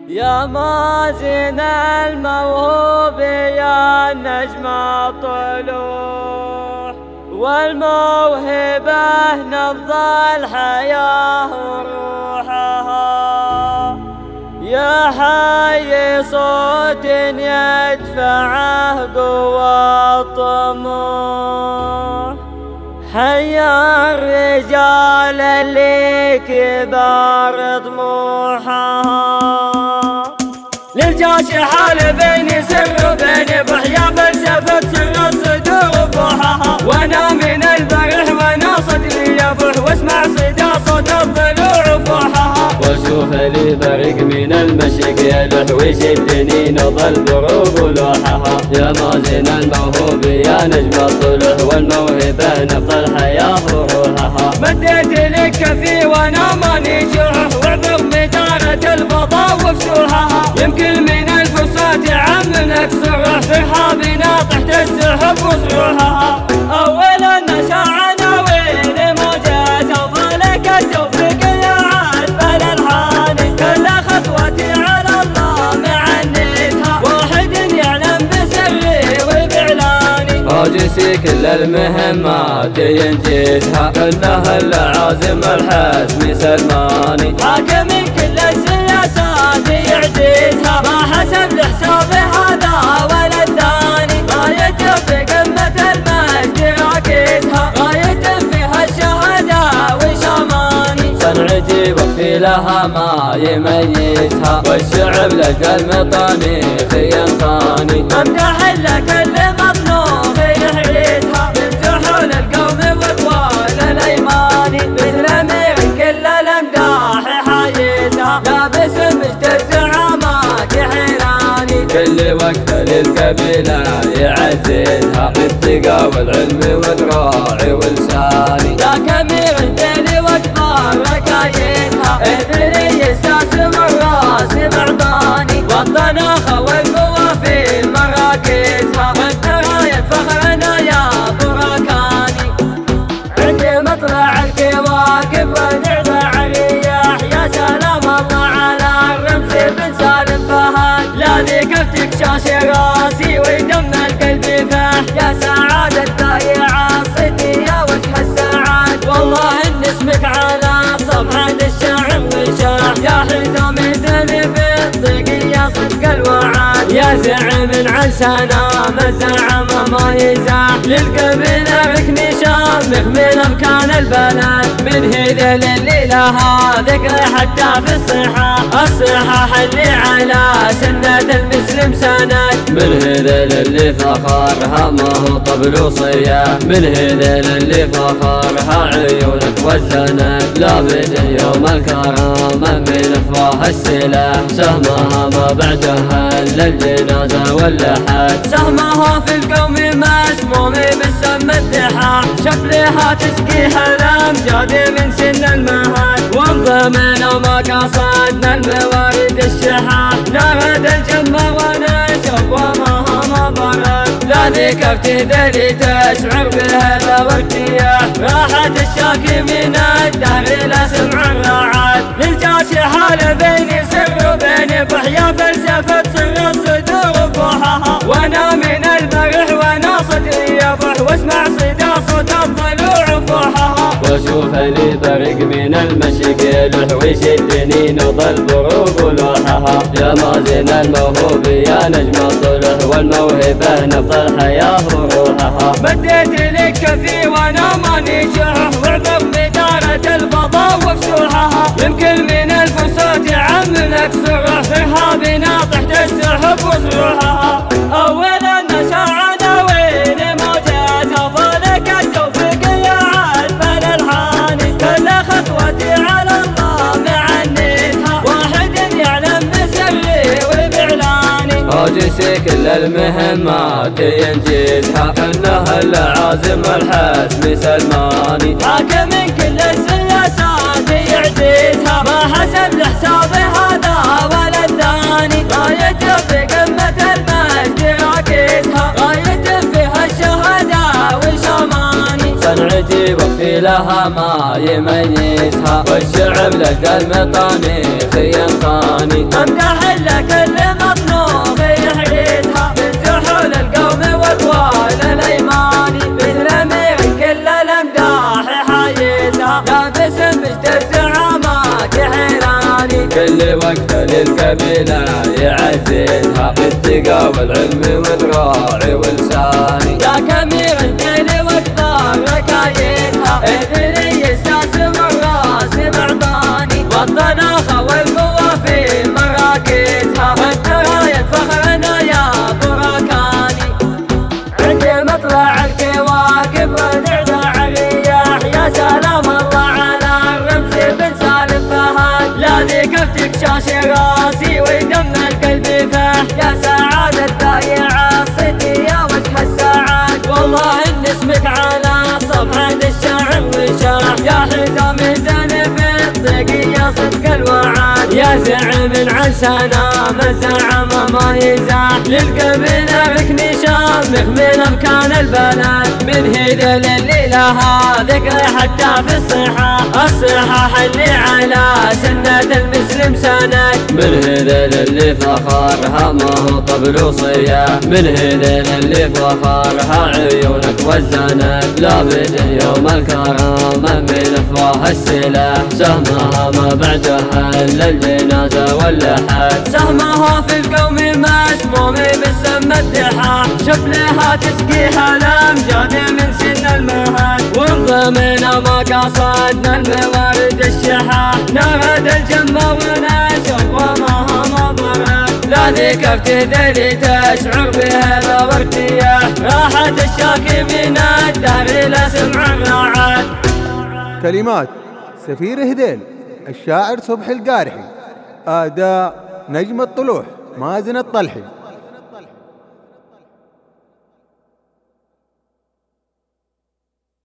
يا مازن الموهوب يا نجم الطلوع، والموهبة نبض الحياة وروحها، يا حي صوت يدفعه قوى الطموح، حيا الرجال اللي كبار طموحها. للجاش حال بيني سر وبيني بحيا فلسفة سر الصدور وبوحها، وانا من البرح وانا صدري يفرح واسمع صدى صوت الضلوع وفوحها، واشوف لي برق من المشرق يلوح ويشدني نظل بروق ولوحها، يا مازن الموهوب يا نجم الطلوع، والموهبة نبض الحياة وروحها. مديت لك كفي وانا ماني جرح، وعبر مدارة الفضاء وفسوحها، يمكن من الفرصات يعملك سرح، فرحابنا تحت السحب وصروحها. اولا نشاع عناوين موجات افضلك التوفيق يا عذب الالحان، كل خطوتي على الله معنيتها، واحد يعلم بسري وباعلاني، راجسي كل المهمات ينجزها، كلها العازم الحسم سلماني، حاكم كل السياسات يعجزها، ما حسب لحساب هذا ولا الثاني، غايته في قمة المجد راكزها، غايته فيها الشهادة وشاماني، صنعتي وفي لها ما يميزها، والشعب لجل مطانيخ ينخاني، امدح لك اللي مطلوب يحرزها، من سحول القوم وطوال الايماني، مثل امير كل الامداح حايزها، لابس مجد الزعامات حيراني، كل وقت للقبيلة يعززها، بالثقة والعلم والراع ولساني، ذاك امير الذيل واكبر ركايزها، اثري يستاسم الراس معطاني، والطناخة والقوة في مراكزها، والترايد فخرنا يا براكاني، عندي مطلع الكواكب ونعبع الرياح، يا سلام الله على الرمز بن سالم فهد، لا ذكرتك شاش راسي ويدم القلب فاح، يا سعادة ضايعة صدي يا وجه السعاد، والله ان اسمك على صفحة الشعر وشاح، يا حزام مثل في الضيقية صدق الوعد، يا زعم عن سلام الزعم ما يزاح، للقبيلة ركن شامخ من اركان البلد، من هذيل اللي لها ذكر حتى في الصحاح اللي على سنة المسلم سند، من هذيل اللي فخرها ما هو طبل وصياح، من هذيل اللي فخرها عيونك والزند، لابد يوم الكرامة من افواه السلاح، سهمها ما بعدها الا الجنازة واللحد، سهمها في القوم مسموم بالسم الدحاح، شبلها تسقيها الامجاد من سن المهد، وانضمنا مقاصدنا الموارد الشحاح، نرد الجمة ونشرب وماها ما برد، لا ذكرت ذري تشعر بهذا وارتياح، راحة الشاكي من الدهر الى سمع الرعد، للجاش حال بيني سر وبيني بحيا فلسفة سر الصدور وبوحها، وانا من البرح وانا صدري يفرح واسمع صدى صوت الضلوع وفوحها، واشوف لي برق من المشرق يلوح ويشدني نظل بروق ولوحها، يا مازن الموهوب يا نجم الطلوع، والموهبة نبض الحياة وروحها. مديت لك كفي وانا ماني جرح، وعبر مدارة الفضاء وفسوحها، يمكن من الفرصات يعملك سرح، فرحابنا تحت السحب وصروحها. اولا نشاع عناوين موجات افضلك التوفيق يا عذب الالحان، كل خطوتي على الله معنيتها، واحد يعلم بسري وباعلاني، راجسي كل المهمات ينجزها، كلها العازم الحسم سلماني، حاكم كل السياسات يعجزها، ما حسب لحساب هذا ولا الثاني، غايته في قمة المجد راكزها، غايته فيها الشهادة وشاماني، صنعتي صوتي وفي لها ما يميزها، والشعب لدى المطاميخ ينخاني. امدح لك اللي مطنوخ يحرسها من سحول القوم وطوال الايماني، مثل امير كل الامداح حايزها، لابس مجد الزعامات حيراني. كل وقت للقبيله يعززها بالثقه والعلم والراعي والساني. ذاك امير الفيل واكثر ركايزها، اذن يساس والراس معطاني، والطناخه والقوه في مراكزها، والترايد فخرنا يا بركاني. عند مطلع الكواكب ونعدى الرياح، يا سلام الله على الرمز بن سالم فهد، لا ذكرتك شاش راسي ويدم القلب فاح، يا سعادة ضايع الصيتي يا وجه السعاد، والله ان اسمك على صفحة الشعر وشاح، يا حزام زين في الطقية صدق الوعد، يا زعم عشانا مزعم ما يزاح، للقبيلة ركن شامخ من اركان البلد، من هذل اللي لها ذكر حتى في الصحاح اللي على سنة المسلم سند، من هذل اللي فخرها ما هو طبل وصياح، من هذل اللي فخرها عيونك والزند، لابد يوم الكرامة من افواه السلاح، سهمها ما بعدها الا الجنازة واللحد، سهمها في القوم مسموم بالسم الدحاح، شبلها تسقيها الامجاد من سن المهد، وانضمنا ما قصدنا الموارد الشحاح، نرد الجمة ونشوف وماها مبرد، لا ذكرت ذري تشعر بهذا وارتياح، راحة الشاكي من الدهر الى سمع الرعد. كلمات سفير هذيل، الشاعر صبحي القارحي، أداء نجم الطلوح مازن الطلحي.